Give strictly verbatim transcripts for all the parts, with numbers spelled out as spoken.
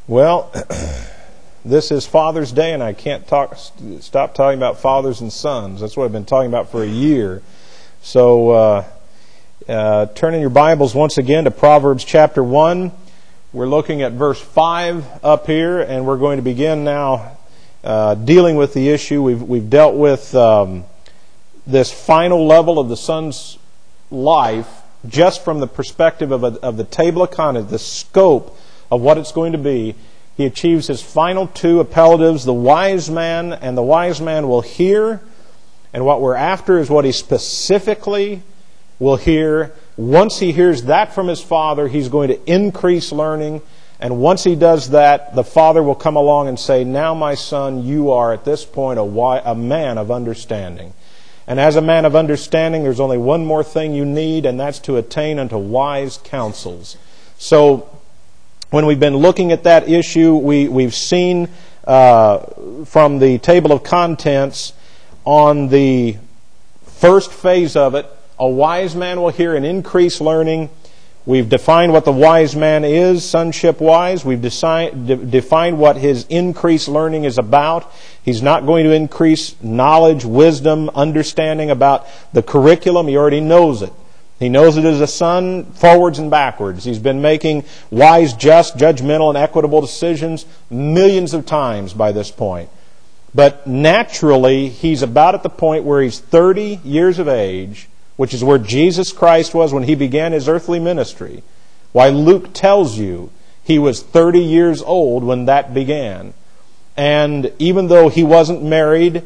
Well, this is Father's Day, and I can't talk, stop talking about fathers and sons. That's what I've been talking about for a year. So uh, uh, turn in your Bibles once again to Proverbs chapter one. We're looking at verse five up here, and we're going to begin now uh, dealing with the issue. We've, we've dealt with um, this final level of the son's life just from the perspective of, a, of the table of contents, the scope of what it's going to be. He achieves his final two appellatives, the wise man, and the wise man will hear. And what we're after is what he specifically will hear. Once he hears that from his father, he's going to increase learning. And once he does that, the father will come along and say, "Now, my son, you are at this point a, wi- a man of understanding." And as a man of understanding, there's only one more thing you need, and that's to attain unto wise counsels. So, when we've been looking at that issue, we, we've seen uh, from the table of contents on the first phase of it, a wise man will hear and increase learning. We've defined what the wise man is, sonship-wise. We've deci- de- defined what his increased learning is about. He's not going to increase knowledge, wisdom, understanding about the curriculum. He already knows it. He knows it as a son, forwards and backwards. He's been making wise, just, judgmental, and equitable decisions millions of times by this point. But naturally, he's about at the point where he's thirty years of age, which is where Jesus Christ was when he began his earthly ministry. Why, Luke tells you he was thirty years old when that began. And even though he wasn't married,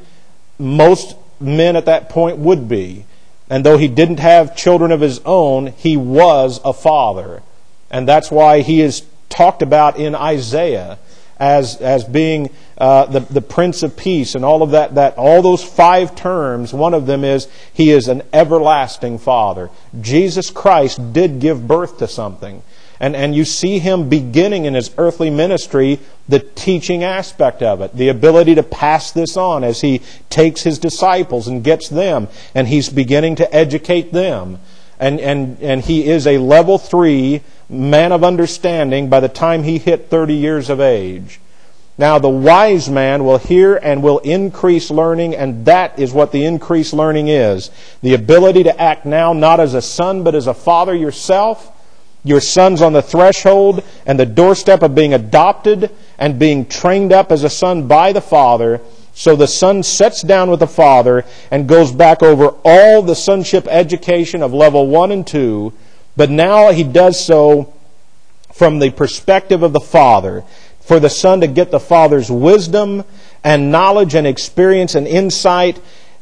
most men at that point would be. And though he didn't have children of his own, he was a father. And that's why he is talked about in Isaiah as as being uh, the, the Prince of Peace and all of that, that. All those five terms, one of them is he is an everlasting Father. Jesus Christ did give birth to something. And, and you see him beginning in his earthly ministry, the teaching aspect of it, the ability to pass this on as he takes his disciples and gets them, and he's beginning to educate them. And, and, and he is a level three man of understanding by the time he hit thirty years of age. Now, the wise man will hear and will increase learning, and that is what the increased learning is. The ability to act now not as a son, but as a father yourself. Your son's on the threshold and the doorstep of being adopted and being trained up as a son by the father. So the son sits down with the father and goes back over all the sonship education of level one and two. But now he does so from the perspective of the father. For the son to get the father's wisdom and knowledge and experience and insight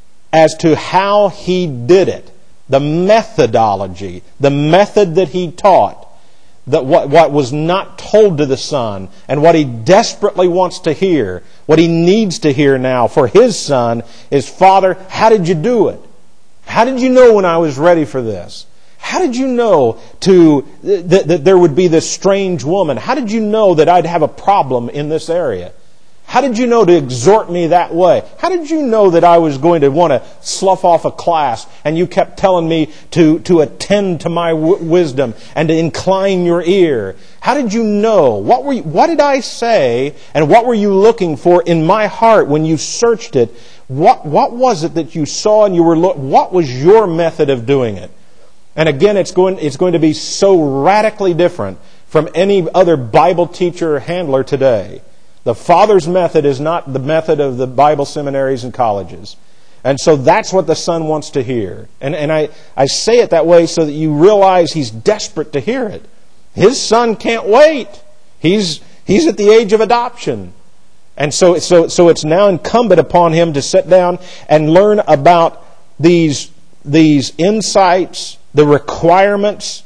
as to how he did it. The methodology, the method that he taught, that what, what was not told to the son, and what he desperately wants to hear, what he needs to hear now for his son is, "Father, how did you do it? How did you know when I was ready for this? How did you know to that, that there would be this strange woman? How did you know that I'd have a problem in this area? How did you know to exhort me that way? How did you know that I was going to want to slough off a class and you kept telling me to, to attend to my w- wisdom and to incline your ear? How did you know? What were you, what did I say and what were you looking for in my heart when you searched it? What, what was it that you saw and you were lo- what was your method of doing it?" And again, it's going, it's going to be so radically different from any other Bible teacher or handler today. The father's method is not the method of the Bible seminaries and colleges. And so that's what the son wants to hear. And, and I, I say it that way so that you realize he's desperate to hear it. His son can't wait. He's, he's at the age of adoption. And so, so, so it's now incumbent upon him to sit down and learn about these, these insights, the requirements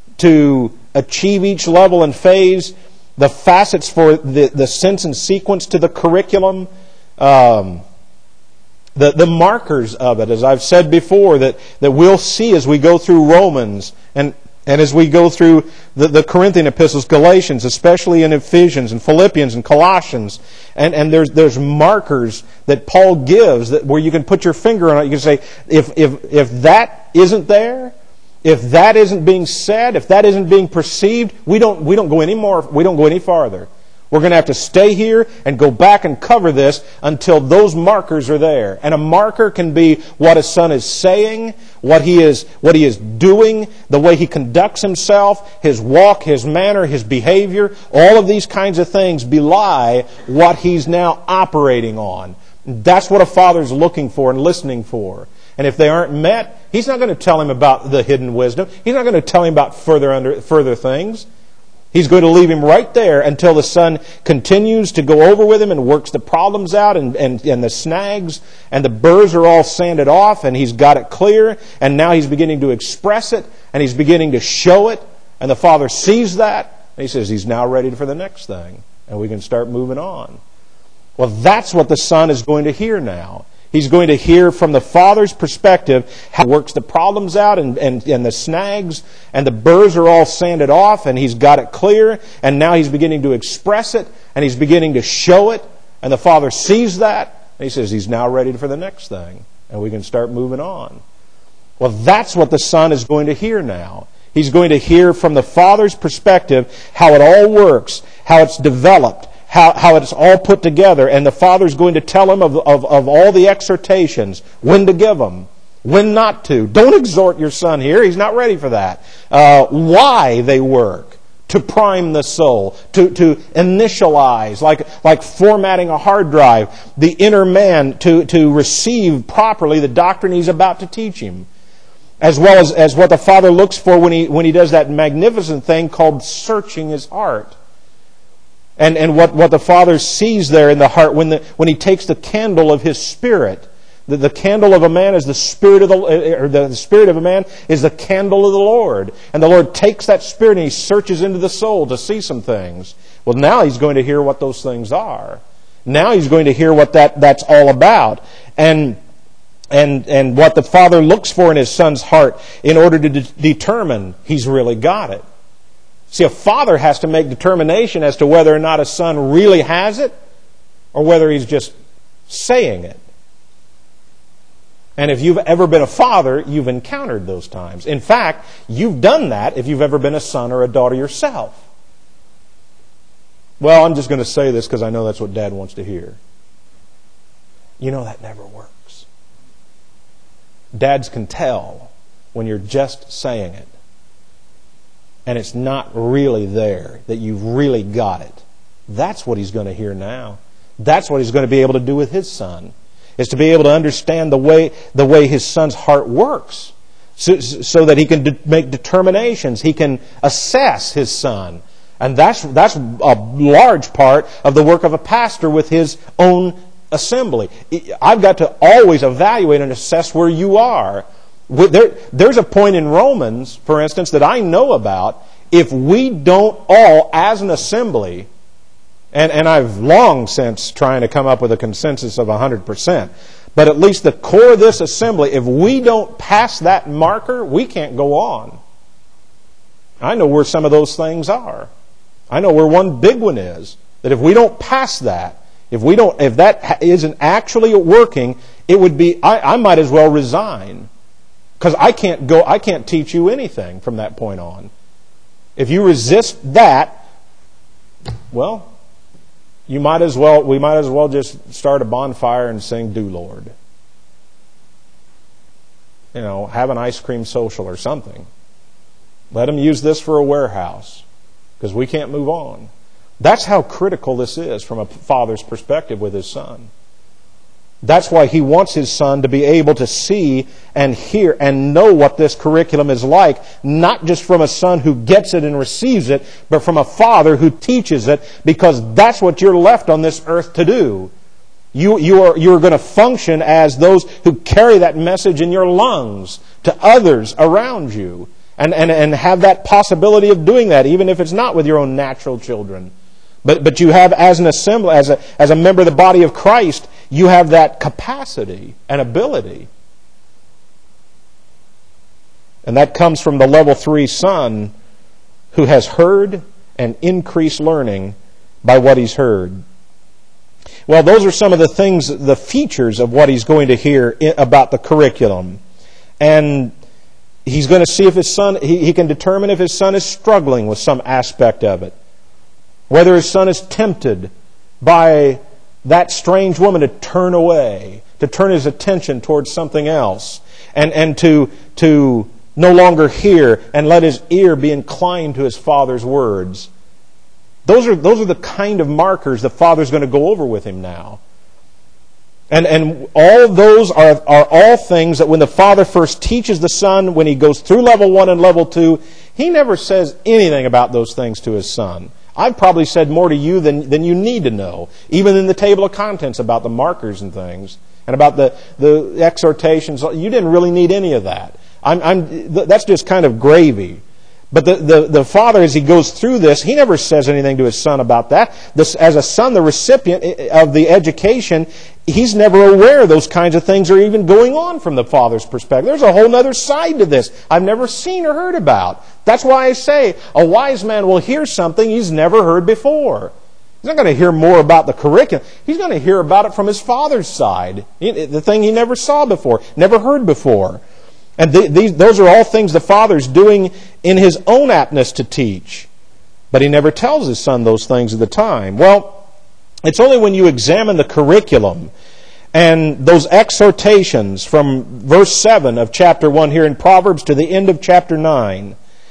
to achieve each level and phase, the facets for the, the sense and sequence to the curriculum, um, the, the markers of it, as I've said before, that, that we'll see as we go through Romans and, and as we go through the, the Corinthian epistles, Galatians, especially in Ephesians and Philippians and Colossians. And, and there's, there's markers that Paul gives that where you can put your finger on it. You can say, if, if, if that isn't there, If that isn't being said, if that isn't being perceived, we don't we don't go any more. We don't go any farther. We're going to have to stay here and go back and cover this until those markers are there. And a marker can be what a son is saying, what he is, what he is doing, the way he conducts himself, his walk, his manner, his behavior. All of these kinds of things belie what he's now operating on. That's what a father's looking for and listening for. And if they aren't met, he's not going to tell him about the hidden wisdom. He's not going to tell him about further under, further things. He's going to leave him right there until the son continues to go over with him and works the problems out and, and, and the snags and the burrs are all sanded off and he's got it clear and now he's beginning to express it and he's beginning to show it and the father sees that and he says he's now ready for the next thing and we can start moving on. Well, that's what the son is going to hear now. He's going to hear from the father's perspective how he works the problems out and, and, and the snags and the burrs are all sanded off and he's got it clear and now he's beginning to express it and he's beginning to show it and the father sees that and he says he's now ready for the next thing and we can start moving on. Well, that's what the son is going to hear now. He's going to hear from the father's perspective how it all works, how it's developed, How, how it's all put together, and the father's going to tell him of, of, of all the exhortations, when to give them, when not to. Don't exhort your son here. He's not ready for that. Uh, why they work. To prime the soul. To, to initialize, like, like formatting a hard drive, the inner man to, to receive properly the doctrine he's about to teach him. As well as, as what the father looks for when he, when he does that magnificent thing called searching his heart. And and what, what the Father sees there in the heart when the when he takes the candle of his spirit, the, the candle of a man is the spirit of the or the, the spirit of a man is the candle of the Lord, and the Lord takes that spirit and he searches into the soul to see some things. Well, now he's going to hear what those things are. Now he's going to hear what that, that's all about, and and and what the Father looks for in his son's heart in order to de- determine he's really got it. See, a father has to make determination as to whether or not a son really has it or whether he's just saying it. And if you've ever been a father, you've encountered those times. In fact, you've done that if you've ever been a son or a daughter yourself. Well, I'm just going to say this because I know that's what Dad wants to hear. You know, that never works. Dads can tell when you're just saying it. And it's not really there, that you've really got it. That's what he's going to hear now. That's what he's going to be able to do with his son, is to be able to understand the way the way his son's heart works, so, so that he can de- make determinations. He can assess his son. And that's, that's a large part of the work of a pastor with his own assembly. I've got to always evaluate and assess where you are. There, there's a point in Romans, for instance, that I know about. If we don't all, as an assembly, and, and I've long since trying to come up with a consensus of one hundred percent, but at least the core of this assembly, if we don't pass that marker, we can't go on. I know where some of those things are. I know where one big one is. That if we don't pass that, if we don't, if that isn't actually working, it would be, I, I might as well resign. Because I can't go, I can't teach you anything from that point on. If you resist that, well, you might as well, we might as well just start a bonfire and sing "Do Lord." You know, have an ice cream social or something. Let them use this for a warehouse, because we can't move on. That's how critical this is from a father's perspective with his son. That's why he wants his son to be able to see and hear and know what this curriculum is like, not just from a son who gets it and receives it, but from a father who teaches it, because that's what you're left on this earth to do. You, you are, you're going to function as those who carry that message in your lungs to others around you, and, and, and have that possibility of doing that, even if it's not with your own natural children. But but you have, as an assembly, as a as a member of the body of Christ, you have that capacity and ability. And that comes from the level three son who has heard and increased learning by what he's heard. Well, those are some of the things, the features of what he's going to hear about the curriculum. And he's going to see if his son, he, he can determine if his son is struggling with some aspect of it. Whether his son is tempted by that strange woman to turn away, to turn his attention towards something else, and, and to, to no longer hear and let his ear be inclined to his father's words. Those are, those are the kind of markers the father's going to go over with him now. And, and all those are, are all things that when the father first teaches the son, when he goes through level one and level two, he never says anything about those things to his son. I've probably said more to you than, than you need to know, even in the table of contents about the markers and things, and about the, the exhortations. You didn't really need any of that. I'm, I'm, that's just kind of gravy. But the, the, the father, as he goes through this, he never says anything to his son about that. This, as a son, the recipient of the education, he's never aware those kinds of things are even going on from the father's perspective. There's a whole other side to this I've never seen or heard about. That's why I say a wise man will hear something he's never heard before. He's not going to hear more about the curriculum. He's going to hear about it from his father's side, the thing he never saw before, never heard before. And th- these, those are all things the father's doing in his own aptness to teach. But he never tells his son those things at the time. Well, it's only when you examine the curriculum and those exhortations from verse seven of chapter one here in Proverbs to the end of chapter nine,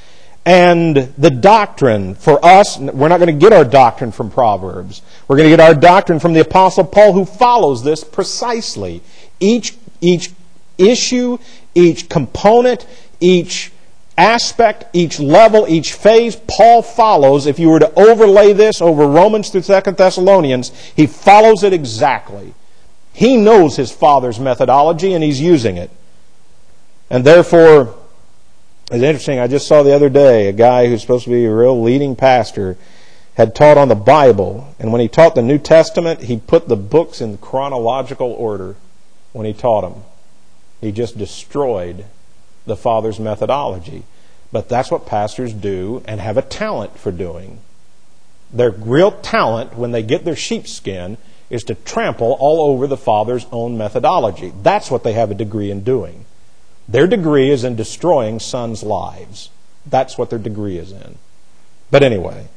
and the doctrine for us, we're not going to get our doctrine from Proverbs. We're going to get our doctrine from the Apostle Paul, who follows this precisely. Each, each issue, each component, each aspect, each level, each phase, Paul follows. If you were to overlay this over Romans through Second Thessalonians, he follows it exactly. He knows his father's methodology and he's using it. And therefore, it's interesting, I just saw the other day a guy who's supposed to be a real leading pastor had taught on the Bible, and when he taught the New Testament, he put the books in chronological order when he taught them. He just destroyed the father's methodology. But that's what pastors do and have a talent for doing. Their real talent, when they get their sheepskin, is to trample all over the father's own methodology. That's what they have a degree in doing. Their degree is in destroying sons' lives. That's what their degree is in. But anyway,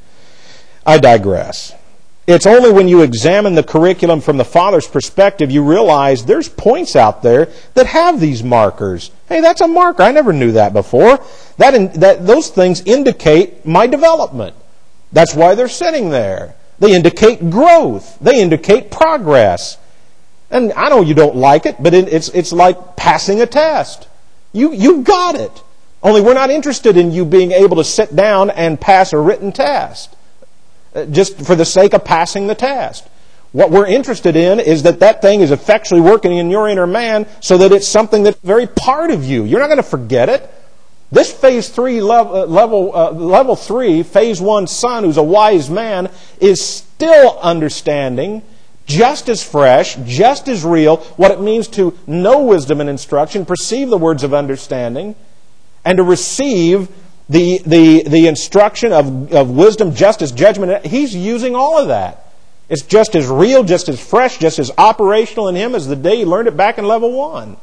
I digress. It's only when you examine the curriculum from the father's perspective you realize there's points out there that have these markers. Hey, that's a marker. I never knew that before. That, in, that those things indicate my development. That's why they're sitting there. They indicate growth. They indicate progress. And I know you don't like it, but it, it's it's like passing a test. You you got it. Only we're not interested in you being able to sit down and pass a written test just for the sake of passing the test. What we're interested in is that that thing is effectually working in your inner man so that it's something that's very part of you. You're not going to forget it. This phase three level, level, uh, level three, phase one son who's a wise man is still understanding, just as fresh, just as real, what it means to know wisdom and instruction, perceive the words of understanding, and to receive the the the instruction of, of wisdom, justice, judgment. He's using all of that. It's just as real, just as fresh, just as operational in him as the day he learned it back in level one.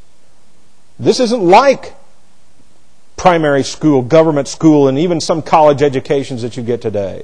This isn't like primary school, government school, and even some college educations that you get today.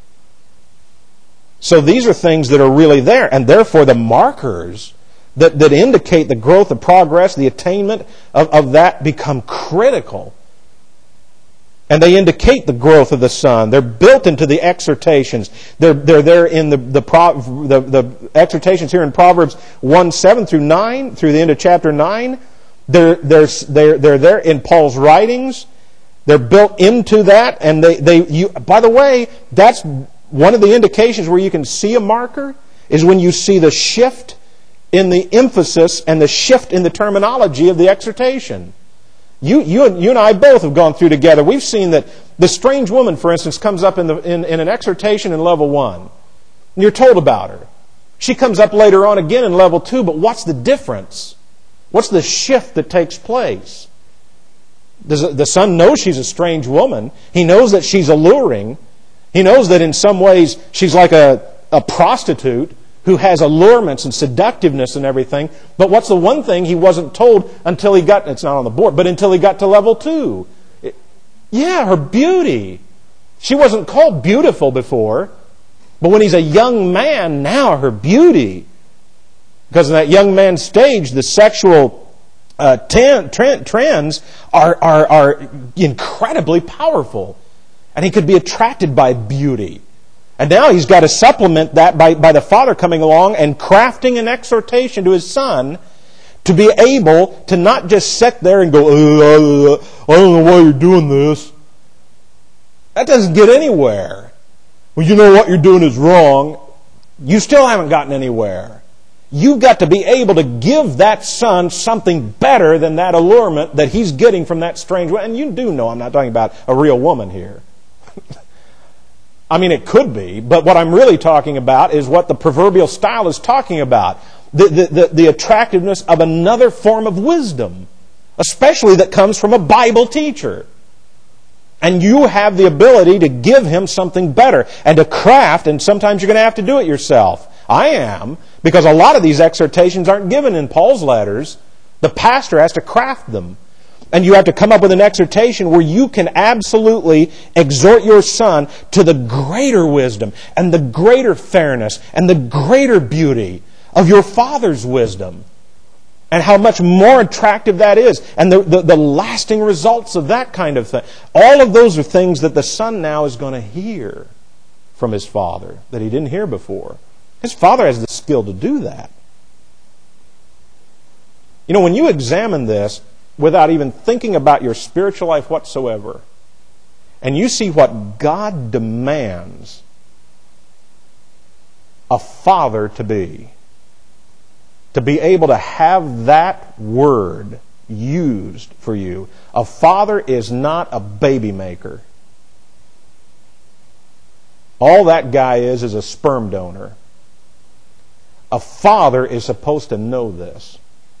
So these are things that are really there, and therefore the markers that, that indicate the growth, the progress, the attainment of, of that become critical. And they indicate the growth of the son. They're built into the exhortations. They're, they're there in the, the, the, the exhortations here in Proverbs one, seven through nine, through the end of chapter nine. They're, they're, they're, they're there in Paul's writings. They're built into that. And they, they you, by the way, that's one of the indications where you can see a marker, is when you see the shift in the emphasis and the shift in the terminology of the exhortation. You, you, and, you and I both have gone through together. We've seen that the strange woman, for instance, comes up in, the, in, in an exhortation in level one. And you're told about her. She comes up later on again in level two, but what's the difference? What's the shift that takes place? Does the son know she's a strange woman? He knows that she's alluring. He knows that in some ways she's like a, a prostitute who has allurements and seductiveness and everything. But what's the one thing he wasn't told until he got, it's not on the board, but until he got to level two? It, yeah, her beauty. She wasn't called beautiful before, but when he's a young man, now her beauty, because in that young man's stage, the sexual uh, ten, trend, trends are, are, are incredibly powerful. And he could be attracted by beauty. And now he's got to supplement that by, by the father coming along and crafting an exhortation to his son to be able to not just sit there and go, uh, I don't know why you're doing this. That doesn't get anywhere. Well, you know what you're doing is wrong. You still haven't gotten anywhere. You've got to be able to give that son something better than that allurement that he's getting from that strange woman. And you do know I'm not talking about a real woman here. I mean, it could be, but what I'm really talking about is what the proverbial style is talking about. The, the, the, the attractiveness of another form of wisdom, especially that comes from a Bible teacher. And you have the ability to give him something better and to craft, and sometimes you're going to have to do it yourself. I am, because a lot of these exhortations aren't given in Paul's letters. The pastor has to craft them. And you have to come up with an exhortation where you can absolutely exhort your son to the greater wisdom and the greater fairness and the greater beauty of your father's wisdom. And how much more attractive that is. And the, the, the lasting results of that kind of thing. All of those are things that the son now is going to hear from his father that he didn't hear before. His father has the skill to do that. You know, when you examine this without even thinking about your spiritual life whatsoever, and you see what God demands a father to be, to be able to have that word used for you. A father is not a baby maker. All that guy is is a sperm donor. A father is supposed to know this.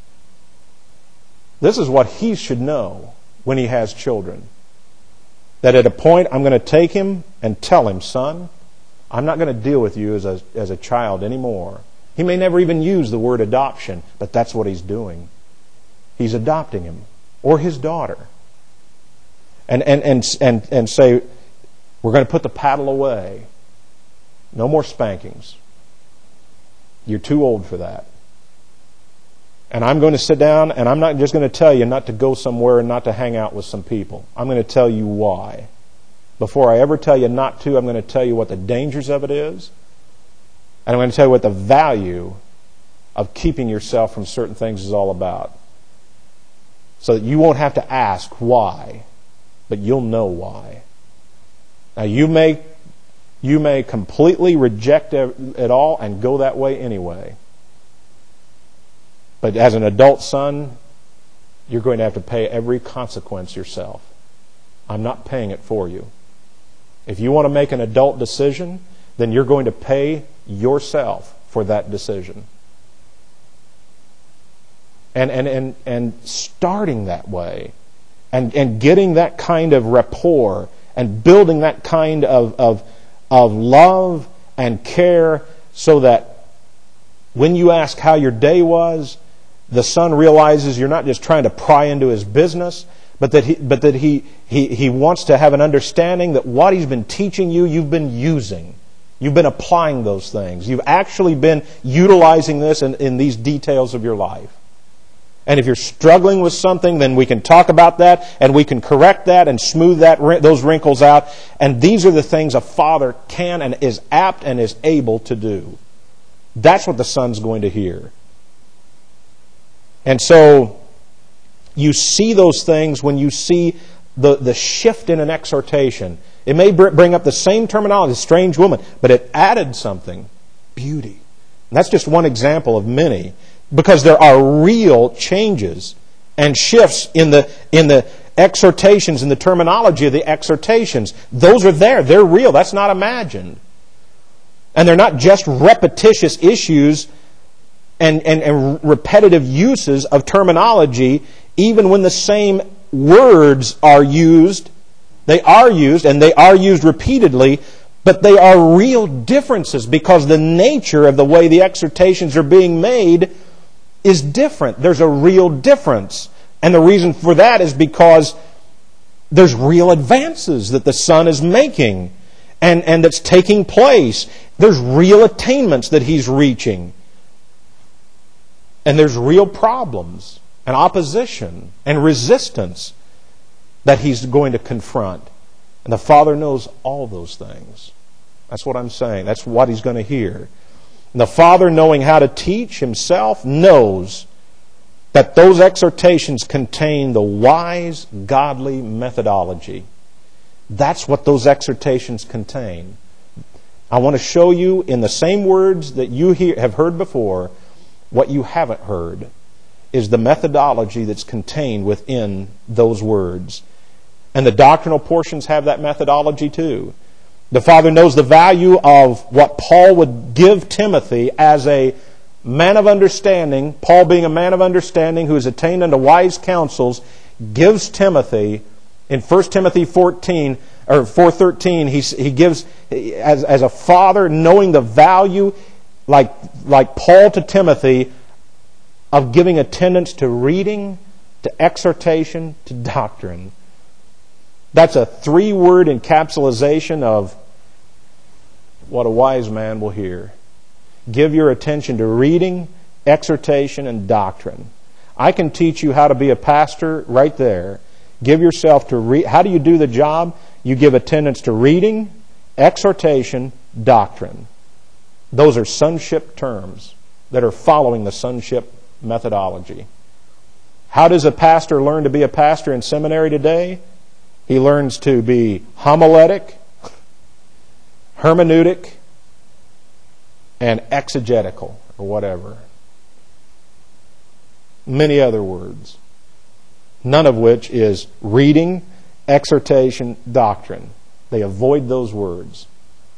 This is what he should know when he has children. That at a point, I'm going to take him and tell him, son, I'm not going to deal with you as a, as a child anymore. He may never even use the word adoption, but that's what he's doing. He's adopting him, or his daughter. And, and, and, and, and say, we're going to put the paddle away. No more spankings. You're too old for that. And I'm going to sit down, and I'm not just going to tell you not to go somewhere and not to hang out with some people. I'm going to tell you why. Before I ever tell you not to, I'm going to tell you what the dangers of it is. And I'm going to tell you what the value of keeping yourself from certain things is all about. So that you won't have to ask why, but you'll know why. Now you may, you may completely reject it all and go that way anyway. But as an adult son, you're going to have to pay every consequence yourself. I'm not paying it for you. If you want to make an adult decision, then you're going to pay yourself for that decision. And and and, and starting that way, and, and getting that kind of rapport, and building that kind of, of, of love and care, so that when you ask how your day was, the son realizes you're not just trying to pry into his business, but that he but that he, he, he wants to have an understanding that what he's been teaching you, you've been using. You've been applying those things. You've actually been utilizing this in, in these details of your life. And if you're struggling with something, then we can talk about that, and we can correct that and smooth that those wrinkles out. And these are the things a father can and is apt and is able to do. That's what the son's going to hear. And so you see those things when you see the, the shift in an exhortation. It may bring up the same terminology, strange woman, but it added something, beauty. And that's just one example of many, because there are real changes and shifts in the in the exhortations, in the terminology of the exhortations. Those are there. They're real. That's not imagined. And they're not just repetitious issues and, and, and repetitive uses of terminology, even when the same words are used. They are used, and they are used repeatedly, but they are real differences because the nature of the way the exhortations are being made is different. There's a real difference. And the reason for that is because there's real advances that the son is making and, and that's taking place. There's real attainments that he's reaching. And there's real problems and opposition and resistance that he's going to confront. And the Father knows all those things. That's what I'm saying. That's what he's going to hear. And the Father, knowing how to teach himself, knows that those exhortations contain the wise, godly methodology. That's what those exhortations contain. I want to show you in the same words that you hear, have heard before, what you haven't heard is the methodology that's contained within those words. And the doctrinal portions have that methodology too. The Father knows the value of what Paul would give Timothy as a man of understanding. Paul, being a man of understanding who has attained unto wise counsels, gives Timothy in First Timothy fourteen or four thirteen. He he gives as as a father, knowing the value, like like Paul to Timothy, of giving attendance to reading, to exhortation, to doctrine. That's a three-word encapsulation of what a wise man will hear. Give your attention to reading, exhortation, and doctrine. I can teach you how to be a pastor right there. Give yourself to read. How do you do the job? You give attendance to reading, exhortation, doctrine. Those are sonship terms that are following the sonship methodology. How does a pastor learn to be a pastor in seminary today? He learns to be homiletic, hermeneutic, and exegetical, or whatever. Many other words. None of which is reading, exhortation, doctrine. They avoid those words.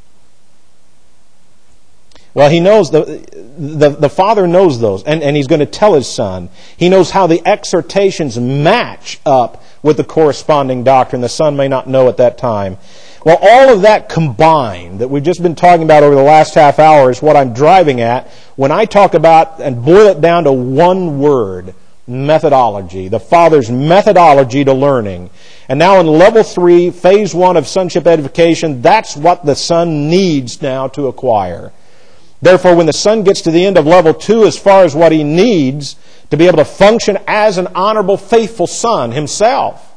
Well, he knows, the, the, the Father knows those, and, and he's going to tell his Son. He knows how the exhortations match up with the corresponding doctrine. The Son may not know at that time. Well, all of that combined that we've just been talking about over the last half hour is what I'm driving at when I talk about and boil it down to one word, methodology. The Father's methodology to learning. And now in level three, phase one of sonship edification, that's what the Son needs now to acquire. Therefore, when the Son gets to the end of level two, as far as what he needs to be able to function as an honorable, faithful son himself,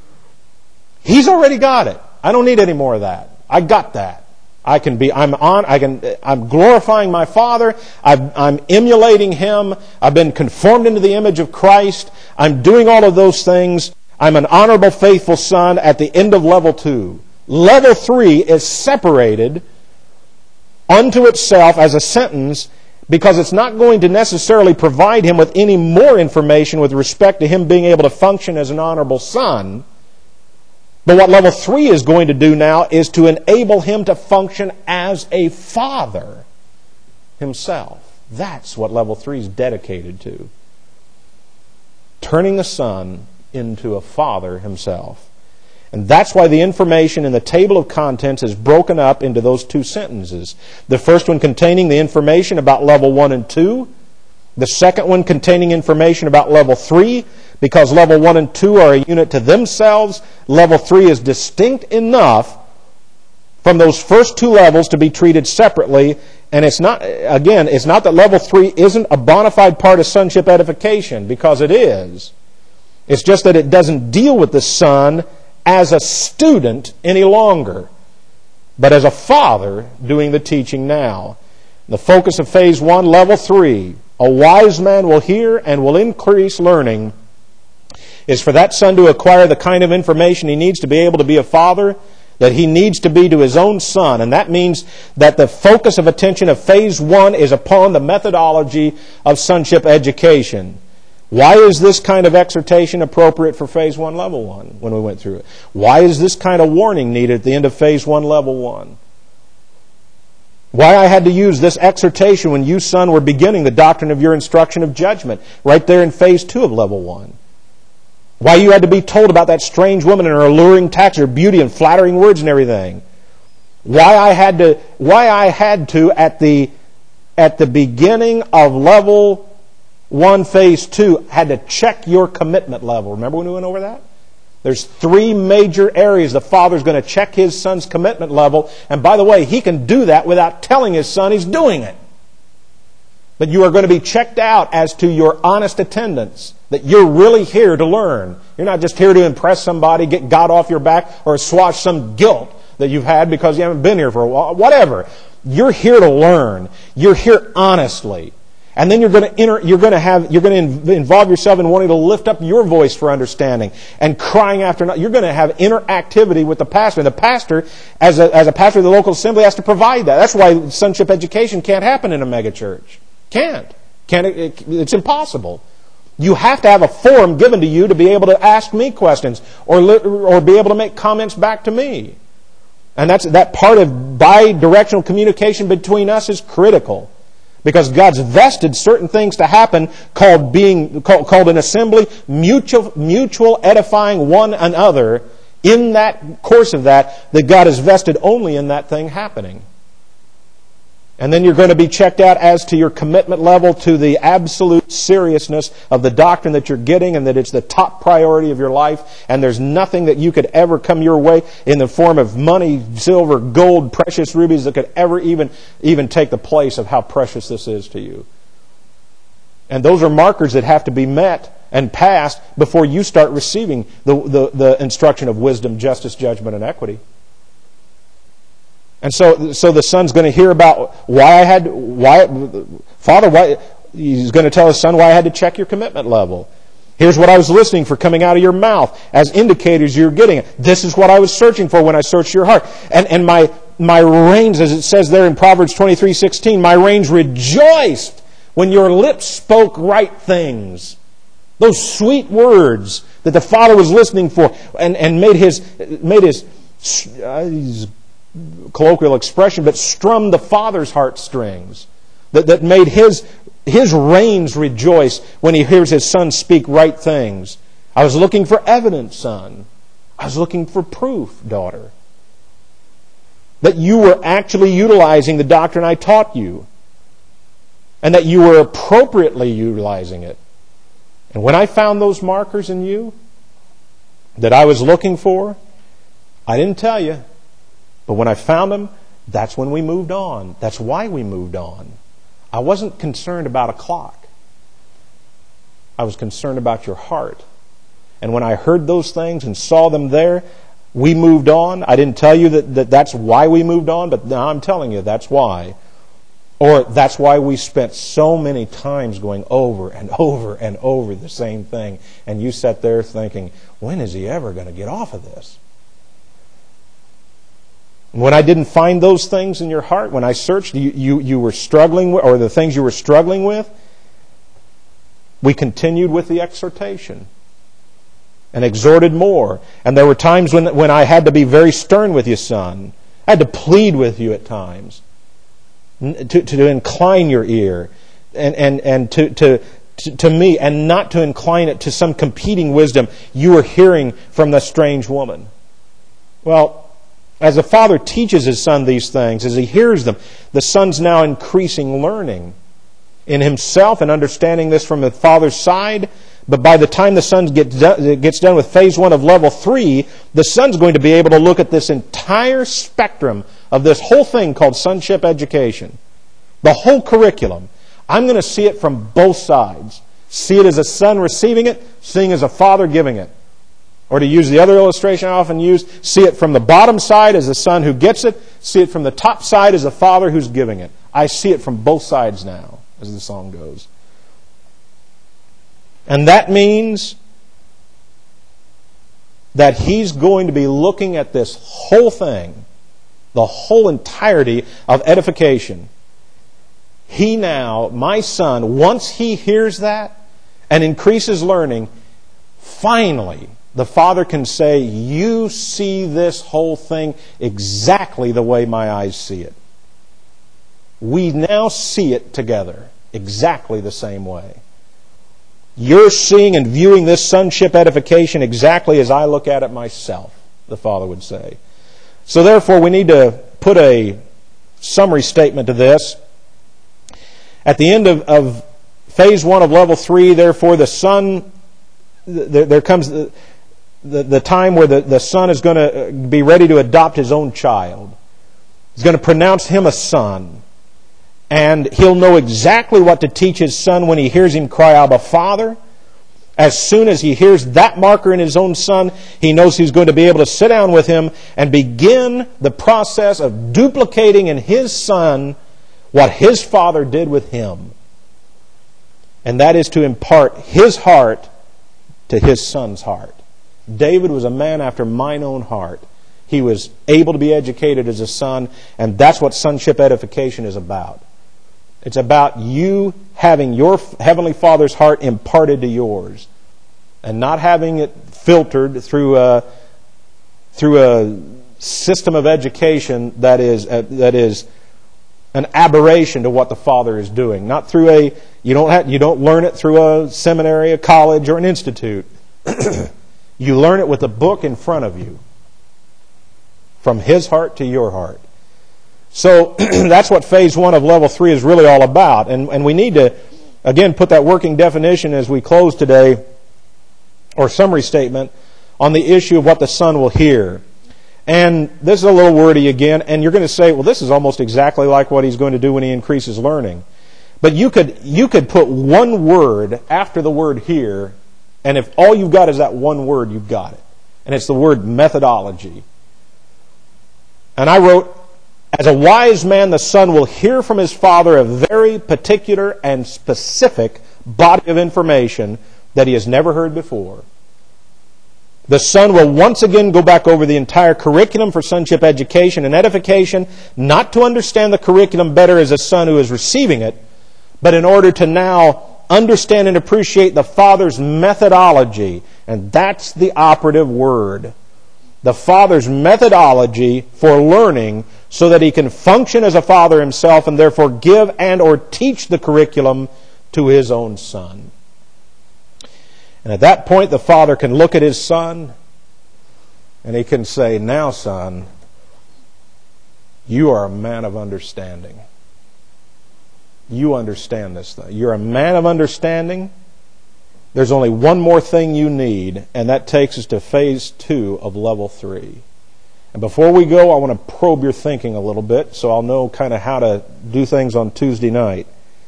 he's already got it. I don't need any more of that. I got that. I can be. I'm on. I can. I'm glorifying my Father. I've, I'm emulating Him. I've been conformed into the image of Christ. I'm doing all of those things. I'm an honorable, faithful son at the end of level two. Level three is separated unto itself as a sentence because it's not going to necessarily provide him with any more information with respect to him being able to function as an honorable son. But what level three is going to do now is to enable him to function as a father himself. That's what level three is dedicated to. Turning a son into a father himself. And that's why the information in the table of contents is broken up into those two sentences. The first one containing the information about level one and two. The second one containing information about level three. Because level one and two are a unit to themselves, level three is distinct enough from those first two levels to be treated separately. And it's not, again, it's not that level three isn't a bona fide part of sonship edification, because it is. It's just that it doesn't deal with the son as a student any longer, but as a father doing the teaching now. The focus of phase one, level three, a wise man will hear and will increase learning, is for that son to acquire the kind of information he needs to be able to be a father, that he needs to be to his own son. And that means that the focus of attention of phase one is upon the methodology of sonship education. Why is this kind of exhortation appropriate for phase one, level one, when we went through it? Why is this kind of warning needed at the end of phase one, level one? Why I had to use this exhortation when you, son, were beginning the doctrine of your instruction of judgment, right there in phase two of level one. Why you had to be told about that strange woman and her alluring tax, her beauty and flattering words and everything. Why I had to, why I had to at the at the beginning of level one, phase two, had to check your commitment level. Remember when we went over that? There's three major areas the father's going to check his son's commitment level. And by the way, he can do that without telling his son he's doing it. But you are going to be checked out as to your honest attendance, that you're really here to learn. You're not just here to impress somebody, get God off your back, or assuage some guilt that you've had because you haven't been here for a while. Whatever. You're here to learn. You're here honestly. And then you're going to enter, you're going to have, you're going to involve yourself in wanting to lift up your voice for understanding and crying after. You're going to have interactivity with the pastor. And the pastor, as a, as a pastor of the local assembly, has to provide that. That's why sonship education can't happen in a megachurch. Can't. Can't. It, it's impossible. You have to have a forum given to you to be able to ask me questions or or be able to make comments back to me. And that's that part of bi-directional communication between us is critical. Because God's vested certain things to happen called being called, called an assembly, mutual mutual edifying one another in that course of that, that God has vested only in that thing happening. And then you're going to be checked out as to your commitment level to the absolute seriousness of the doctrine that you're getting, and that it's the top priority of your life, and there's nothing that you could ever come your way in the form of money, silver, gold, precious rubies that could ever even, even take the place of how precious this is to you. And those are markers that have to be met and passed before you start receiving the, the, the instruction of wisdom, justice, judgment, and equity. And so, so the son's going to hear about why I had, why, Father, why, he's going to tell his son why I had to check your commitment level. Here's what I was listening for coming out of your mouth as indicators you're getting it. This is what I was searching for when I searched your heart. And, and my, my reins, as it says there in Proverbs twenty-three sixteen, my reins rejoiced when your lips spoke right things. Those sweet words that the Father was listening for and, and made his, made his, uh, his colloquial expression, but strummed the Father's heartstrings, that, that made his, his reins rejoice when he hears his son speak right things. I was looking for evidence, son. I was looking for proof, daughter, that you were actually utilizing the doctrine I taught you, and that you were appropriately utilizing it. And when I found those markers in you that I was looking for, I didn't tell you. But when I found them, that's when we moved on. That's why we moved on. I wasn't concerned about a clock. I was concerned about your heart. And when I heard those things and saw them there, we moved on. I didn't tell you that, that that's why we moved on, but now I'm telling you that's why. Or that's why we spent so many times going over and over and over the same thing. And you sat there thinking, when is he ever going to get off of this? When I didn't find those things in your heart, when I searched, you, you, you were struggling with, or the things you were struggling with, we continued with the exhortation and exhorted more. And there were times when, when I had to be very stern with you, son. I had to plead with you at times to, to, to incline your ear and, and, and to, to, to, to me, and not to incline it to some competing wisdom you were hearing from the strange woman. Well, as a father teaches his son these things, as he hears them, the son's now increasing learning in himself and understanding this from the father's side. But by the time the son gets done, gets done with phase one of level three, the son's going to be able to look at this entire spectrum of this whole thing called sonship education. The whole curriculum. I'm going to see it from both sides. See it as a son receiving it, seeing as a father giving it. Or to use the other illustration I often use, see it from the bottom side as the son who gets it, see it from the top side as the father who's giving it. I see it from both sides now, as the song goes. And that means that he's going to be looking at this whole thing, the whole entirety of edification. He now, my son, once he hears that and increases learning, finally, the father can say, you see this whole thing exactly the way my eyes see it. We now see it together exactly the same way. You're seeing and viewing this sonship edification exactly as I look at it myself, the father would say. So therefore, we need to put a summary statement to this. At the end of, of phase one of level three, therefore, the son, there, there comes... The, the, the time where the, the son is going to be ready to adopt his own child. He's going to pronounce him a son. And he'll know exactly what to teach his son when he hears him cry, Abba, Father. As soon as he hears that marker in his own son, he knows he's going to be able to sit down with him and begin the process of duplicating in his son what his father did with him. And that is to impart his heart to his son's heart. David was a man after mine own heart. He was able to be educated as a son, and that's what sonship edification is about. It's about you having your Heavenly Father's heart imparted to yours, and not having it filtered through a, through a system of education that is uh, that is an aberration to what the Father is doing. Not through a you don't have, you don't learn it through a seminary, a college, or an institute. You learn it with a book in front of you, from His heart to your heart. So that's what phase one of level three is really all about. And, and we need to, again, put that working definition as we close today, or summary statement, on the issue of what the Son will hear. And this is a little wordy again, and you're going to say, well, this is almost exactly like what he's going to do when he increases learning. But you could, you could put one word after the word hear, and if all you've got is that one word, you've got it. And it's the word methodology. And I wrote, as a wise man, the son will hear from his father a very particular and specific body of information that he has never heard before. The son will once again go back over the entire curriculum for sonship education and edification, not to understand the curriculum better as a son who is receiving it, but in order to now understand and appreciate the father's methodology. And that's the operative word. The father's methodology for learning, so that he can function as a father himself and therefore give and or teach the curriculum to his own son. And at that point, the father can look at his son and he can say, now, son, you are a man of understanding. You understand this thing. You're a man of understanding. There's only one more thing you need, and that takes us to phase two of level three. And before we go, I want to probe your thinking a little bit, so I'll know kind of how to do things on Tuesday night.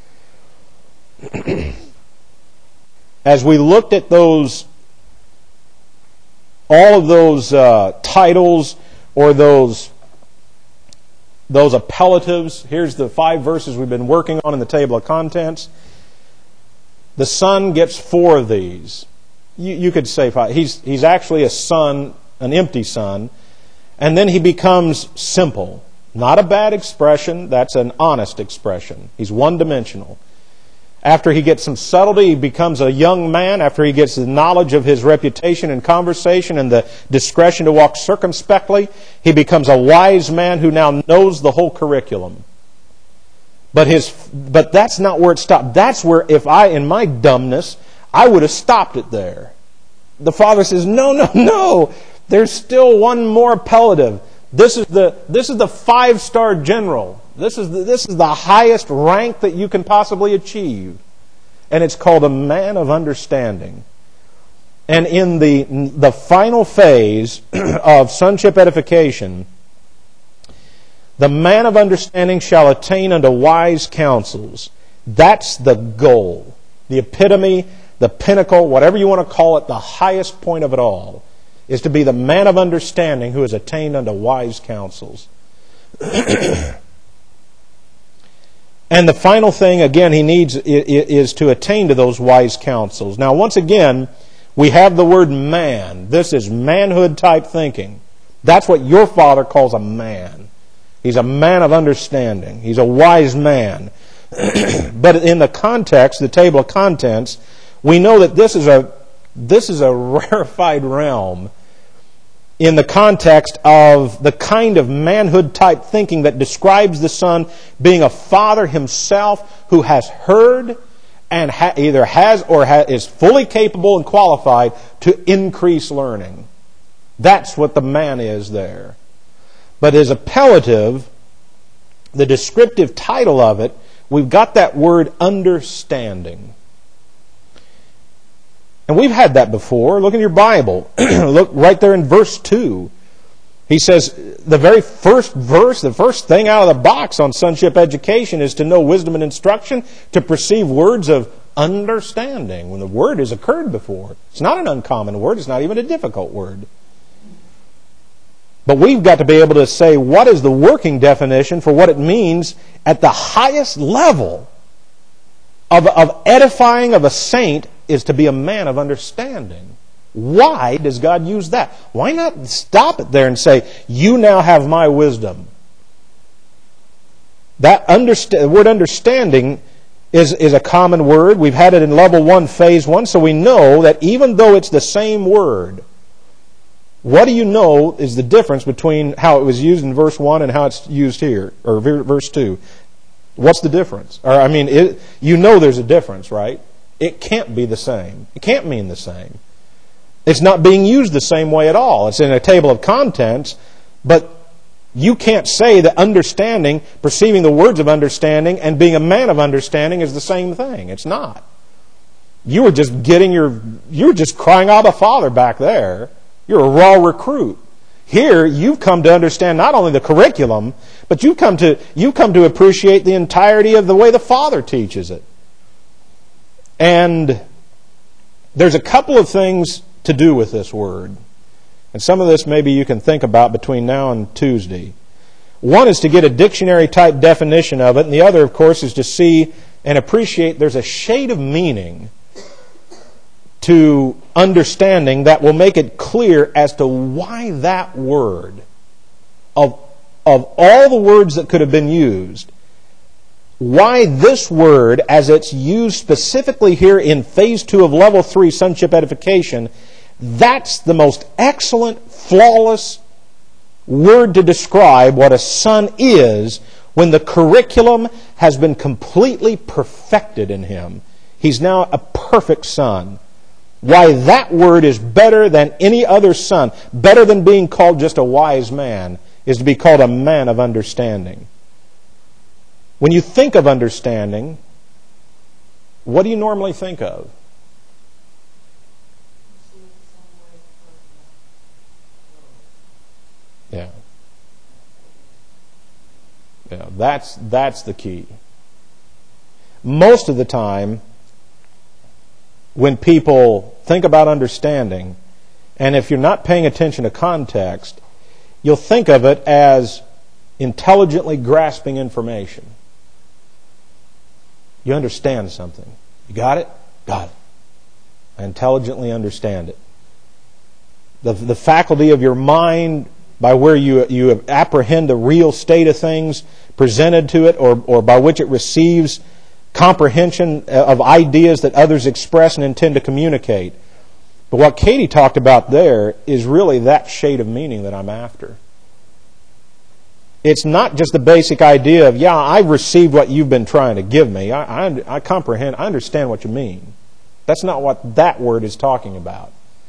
As we looked at those, all of those uh, titles or those those appellatives, here's the five verses we've been working on in the table of contents. The son gets four of these. You, you could say five. He's, he's actually a son, an empty son. And then he becomes simple. Not a bad expression. That's an honest expression. He's one-dimensional. After he gets some subtlety, he becomes a young man. After he gets the knowledge of his reputation and conversation and the discretion to walk circumspectly, he becomes a wise man who now knows the whole curriculum. But his, but that's not where it stopped. That's where, if I, in my dumbness, I would have stopped it there. The father says, no, no, no. There's still one more appellative. This is the, this is the five-star general. This is the, this is the highest rank that you can possibly achieve. And it's called a man of understanding. And in the, the final phase of sonship edification, the man of understanding shall attain unto wise counsels. That's the goal. The epitome, the pinnacle, whatever you want to call it, the highest point of it all, is to be the man of understanding who has attained unto wise counsels. And the final thing, again, he needs is to attain to those wise counsels. Now, once again, we have the word man. This is manhood type thinking. That's what your father calls a man. He's a man of understanding. He's a wise man. But in the context, the table of contents, we know that this is a this is a rarefied realm in the context of the kind of manhood type thinking that describes the son being a father himself who has heard and ha- either has or ha- is fully capable and qualified to increase learning. That's what the man is there. But his appellative, the descriptive title of it, we've got that word understanding. And we've had that before. Look in your Bible. Look right there in verse two. He says, the very first verse, the first thing out of the box on sonship education is to know wisdom and instruction, to perceive words of understanding. When the word has occurred before. It's not an uncommon word. It's not even a difficult word. But we've got to be able to say what is the working definition for what it means at the highest level of, of edifying of a saint is to be a man of understanding. Why does God use that? Why not stop it there and say, you now have my wisdom? That understa- word understanding is, is a common word. We've had it in level one, phase one, so we know that even though it's the same word, what do you know is the difference between how it was used in verse one and how it's used here, or verse two? What's the difference? Or I mean, it, you know there's a difference, right? It can't be the same. It can't mean the same. It's not being used the same way at all. It's in a table of contents, but you can't say that understanding, perceiving the words of understanding, and being a man of understanding is the same thing. It's not. You were just getting your, you were just crying out, "Abba, Father," back there. You're a raw recruit. Here, you've come to understand not only the curriculum, but you've come to, you've come to appreciate the entirety of the way the Father teaches it. And there's a couple of things to do with this word. And some of this maybe you can think about between now and Tuesday. One is to get a dictionary type definition of it, and the other, of course, is to see and appreciate there's a shade of meaning to understanding that will make it clear as to why that word, of, of all the words that could have been used, why this word, as it's used specifically here in phase two of level three sonship edification, that's the most excellent, flawless word to describe what a son is when the curriculum has been completely perfected in him. He's now a perfect son. Why that word is better than any other son, better than being called just a wise man, is to be called a man of understanding. When you think of understanding, what do you normally think of? Yeah. Yeah, that's that's the key. Most of the time, when people think about understanding, and if you're not paying attention to context, you'll think of it as intelligently grasping information. You understand something. You got it? Got it. I intelligently understand it. The, the faculty of your mind by where you, you apprehend the real state of things presented to it, or, or by which it receives comprehension of ideas that others express and intend to communicate. But what Katie talked about there is really that shade of meaning that I'm after. It's not just the basic idea of, yeah, I've received what you've been trying to give me. I, I, I comprehend, I understand what you mean. That's not what that word is talking about.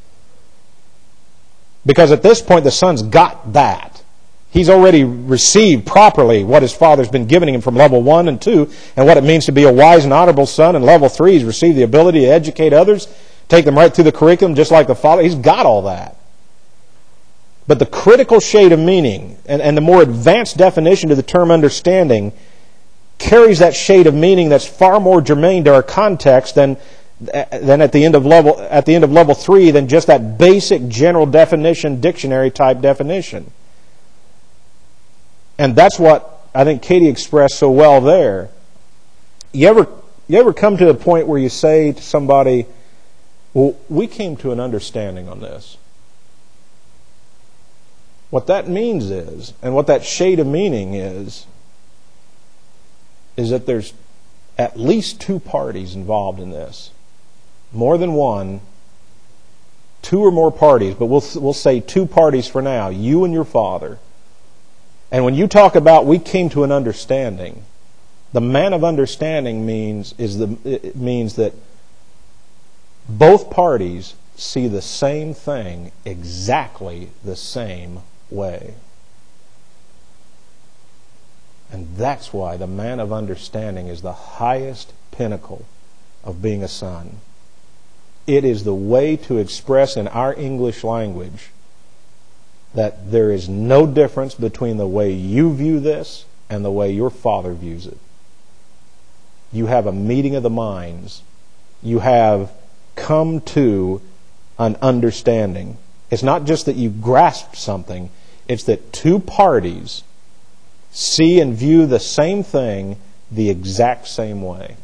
Because at this point, the son's got that. He's already received properly what his father's been giving him from level one and two, and what it means to be a wise and honorable son. And level three, he's received the ability to educate others, take them right through the curriculum, just like the father. He's got all that. But the critical shade of meaning, and, and the more advanced definition to the term understanding, carries that shade of meaning that's far more germane to our context than than at the end of level at the end of level three than just that basic general definition, dictionary type definition. And that's what I think Katie expressed so well there. You ever you ever come to a point where you say to somebody, "Well, we came to an understanding on this." What that means is, and what that shade of meaning is, is that there's at least two parties involved in this. More than one, two or more parties, but we'll we'll say two parties for now, you and your father. And when you talk about we came to an understanding, the man of understanding means is the it means that both parties see the same thing exactly the same way. And that's why the man of understanding is the highest pinnacle of being a son. It is the way to express in our English language that there is no difference between the way you view this and the way your Father views it. You have a meeting of the minds. You have come to an understanding. It's not just that you grasp something, it's that two parties see and view the same thing the exact same way.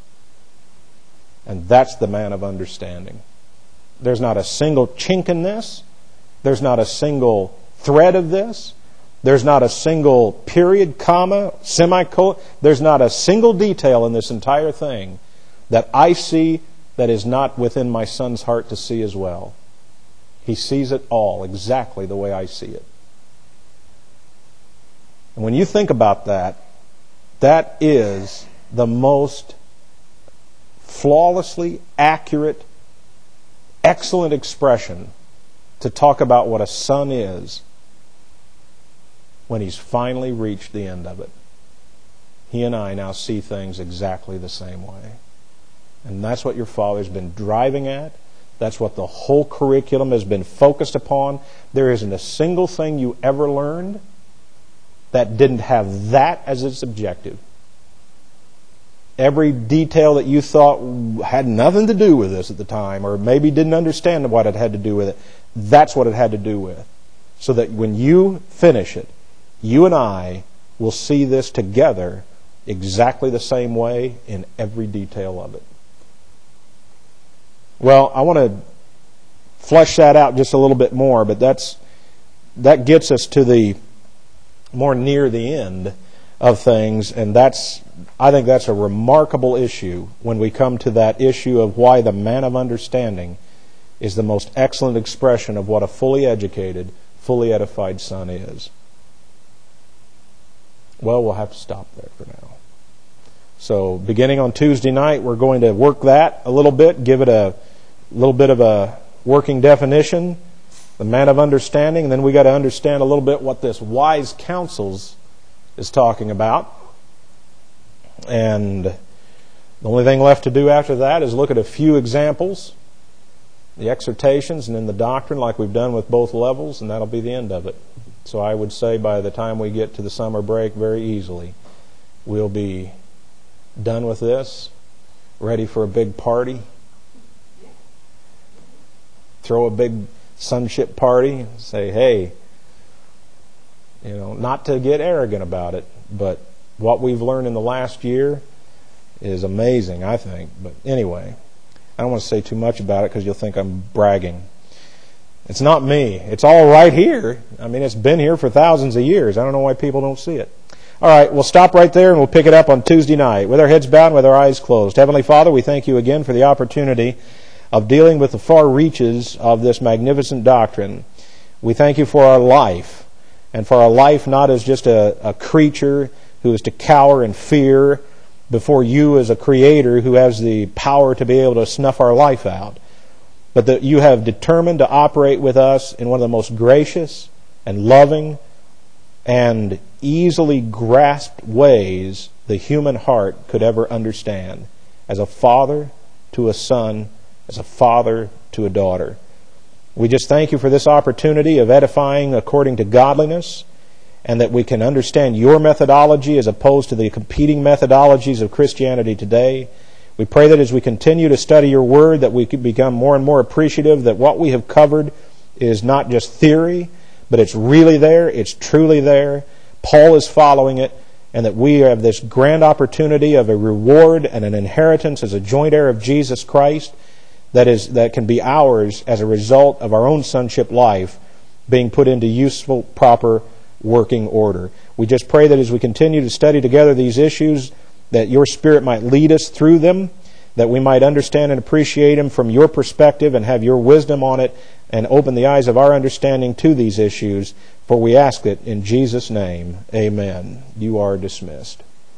And that's the man of understanding. There's not a single chink in this. There's not a single thread of this. There's not a single period, comma, semicolon. There's not a single detail in this entire thing that I see that is not within my son's heart to see as well. He sees it all exactly the way I see it. And when you think about that, that is the most flawlessly accurate, excellent expression to talk about what a son is when he's finally reached the end of it. He and I now see things exactly the same way. And that's what your Father's been driving at. That's what the whole curriculum has been focused upon. There isn't a single thing you ever learned that didn't have that as its objective. Every detail that you thought had nothing to do with this at the time, or maybe didn't understand what it had to do with it, that's what it had to do with. So that when you finish it, you and I will see this together exactly the same way in every detail of it. Well, I want to flesh that out just a little bit more, but that's that gets us to the more near the end of things, and that's I think that's a remarkable issue when we come to that issue of why the man of understanding is the most excellent expression of what a fully educated, fully edified son is. Well, we'll have to stop there for now. So beginning on Tuesday night, we're going to work that a little bit, give it a little bit of a working definition, the man of understanding, and then we got to understand a little bit what this wise counsels is talking about. And the only thing left to do after that is look at a few examples, the exhortations, and then the doctrine like we've done with both levels, and that'll be the end of it. So I would say by the time we get to the summer break, very easily, we'll be done with this, ready for a big party, throw a big sonship party, say, hey, you know, not to get arrogant about it, but what we've learned in the last year is amazing, I think. But anyway, I don't want to say too much about it because you'll think I'm bragging. It's not me. It's all right here. I mean, it's been here for thousands of years. I don't know why people don't see it. All right, we'll stop right there and we'll pick it up on Tuesday night with our heads bowed and with our eyes closed. Heavenly Father, we thank you again for the opportunity of dealing with the far reaches of this magnificent doctrine. We thank you for our life, and for our life not as just a, a creature who is to cower in fear before you as a creator who has the power to be able to snuff our life out, but that you have determined to operate with us in one of the most gracious and loving and easily grasped ways the human heart could ever understand, as a father to a son, as a father to a daughter. We just thank you for this opportunity of edifying according to godliness, and that we can understand your methodology as opposed to the competing methodologies of Christianity today. We pray that as we continue to study your word, that we could become more and more appreciative that what we have covered is not just theory, but it's really there, it's truly there. Paul is following it, and that we have this grand opportunity of a reward and an inheritance as a joint heir of Jesus Christ that is that can be ours as a result of our own sonship life being put into useful, proper working order. We just pray that as we continue to study together these issues, that your Spirit might lead us through them, that we might understand and appreciate them from your perspective and have your wisdom on it, and open the eyes of our understanding to these issues. For we ask it in Jesus' name. Amen. You are dismissed.